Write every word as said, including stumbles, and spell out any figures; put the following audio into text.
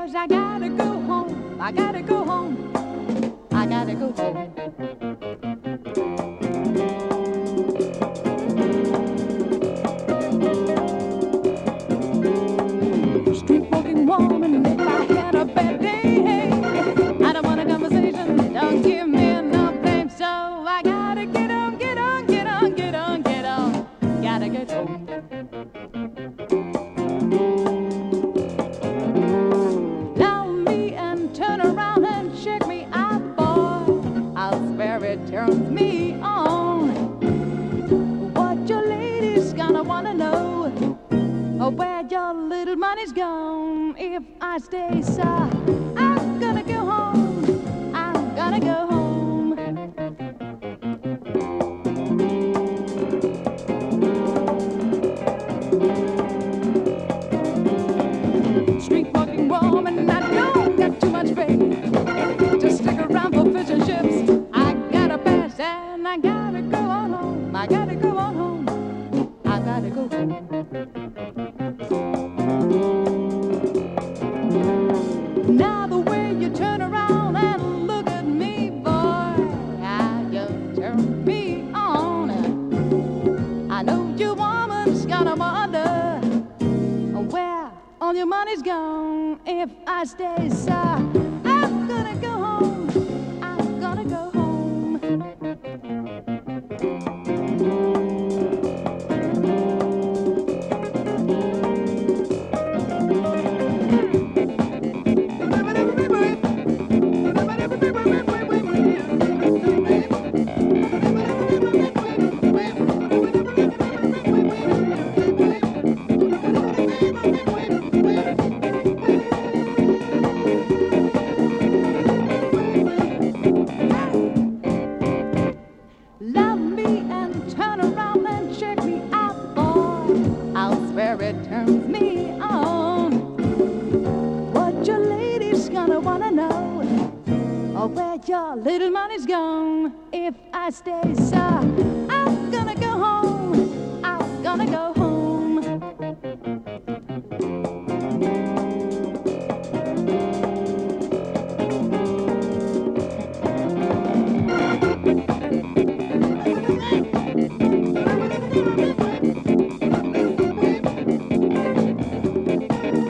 'cause I gotta go home. I gotta go home. I gotta go home. Street walking woman, if I had a bad day, hey, I don't want a conversation. Don't give me nothing, so I gotta get on, get on, get on, get on, get on. Gotta get home. Turns me on. What your lady's gonna wanna know, oh, where your little money's gone. If I stay, so I'm gonna go home. I'm gonna go home. Street walking woman, I don't got too much faith to stick around for fish and chips. And I gotta go on home. I gotta go on home. I gotta go home. Now the way you turn around and look at me, boy, how you turn me on. I know your woman's gonna wonder where all your money's gone. If I stay, so I'm gonna go home. I'm gonna go home. It turns me on. What your lady's gonna wanna know, oh, where your little money's gone. If I stay, so I'm gonna go home. I'm gonna go home.